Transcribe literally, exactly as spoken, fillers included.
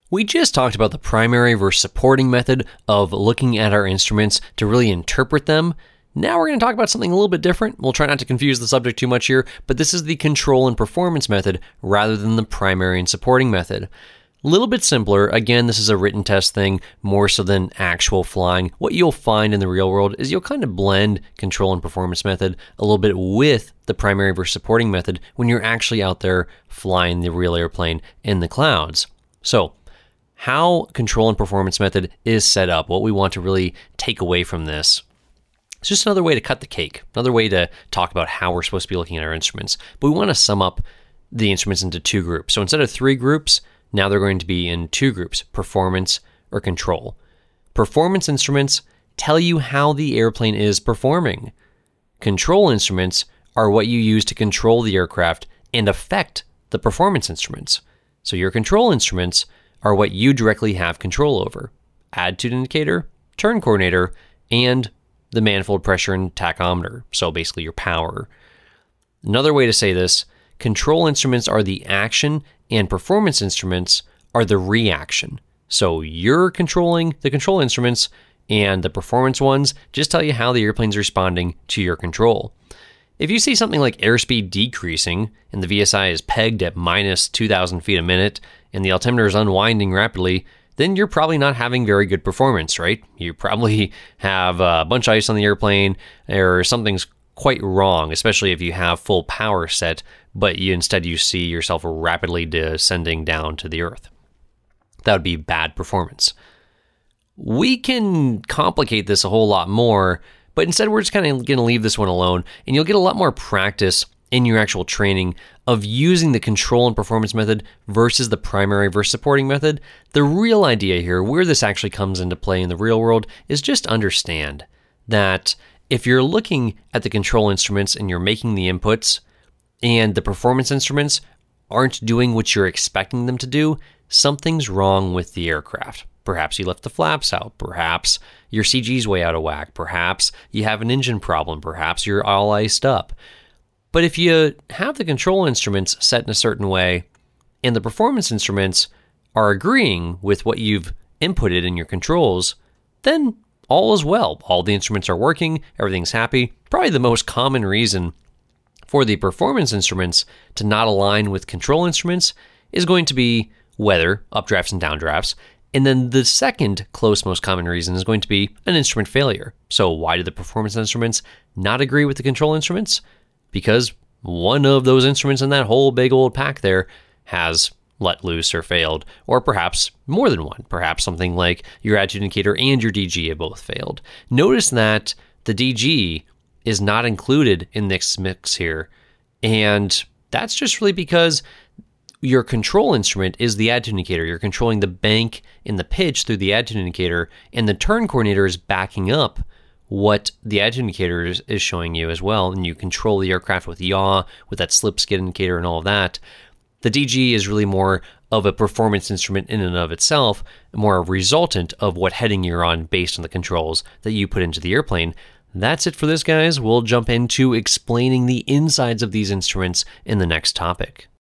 We just talked about the primary versus supporting method of looking at our instruments to really interpret them. Now we're going to talk about something a little bit different. We'll try not to confuse the subject too much here, but this is the control and performance method rather than the primary and supporting method. A little bit simpler. Again, this is a written test thing more so than actual flying. What you'll find in the real world is you'll kind of blend control and performance method a little bit with the primary versus supporting method when you're actually out there flying the real airplane in the clouds. So, how control and performance method is set up, what we want to really take away from this. It's just another way to cut the cake, another way to talk about how we're supposed to be looking at our instruments. But we want to sum up the instruments into two groups. So instead of three groups, now they're going to be in two groups, performance or control. Performance instruments tell you how the airplane is performing. Control instruments are what you use to control the aircraft and affect the performance instruments. So your control instruments are what you directly have control over. Attitude indicator, turn coordinator, and the manifold pressure and tachometer, so basically your power. Another way to say this, control instruments are the action and performance instruments are the reaction. So you're controlling the control instruments and the performance ones just tell you how the airplane's responding to your control. If you see something like airspeed decreasing and the V S I is pegged at minus two thousand feet a minute and the altimeter is unwinding rapidly, then you're probably not having very good performance, right? You probably have a bunch of ice on the airplane or something's quite wrong, especially if you have full power set, but you instead you see yourself rapidly descending down to the earth. That would be bad performance. We can complicate this a whole lot more, but instead we're just kind of going to leave this one alone, and you'll get a lot more practice in your actual training of using the control and performance method versus the primary versus supporting method. The real idea here, where this actually comes into play in the real world, is just understand that if you're looking at the control instruments and you're making the inputs and the performance instruments aren't doing what you're expecting them to do, something's wrong with the aircraft. Perhaps you left the flaps out. Perhaps your C G's way out of whack. Perhaps you have an engine problem. Perhaps you're all iced up. But if you have the control instruments set in a certain way and the performance instruments are agreeing with what you've inputted in your controls, then all is well. All the instruments are working, everything's happy. Probably the most common reason for the performance instruments to not align with control instruments is going to be weather, updrafts and downdrafts. And then the second close most common reason is going to be an instrument failure. So why do the performance instruments not agree with the control instruments? Because one of those instruments in that whole big old pack there has let loose or failed, or perhaps more than one. Perhaps something like your attitude indicator and your D G have both failed. Notice that the D G is not included in this mix here, and that's just really because your control instrument is the attitude indicator. You're controlling the bank and the pitch through the attitude indicator, and the turn coordinator is backing up what the attitude indicator is, is showing you as well, and you control the aircraft with yaw, with that slip skid indicator and all of that. The D G is really more of a performance instrument in and of itself, more a resultant of what heading you're on based on the controls that you put into the airplane. That's it for this, guys. We'll jump into explaining the insides of these instruments in the next topic.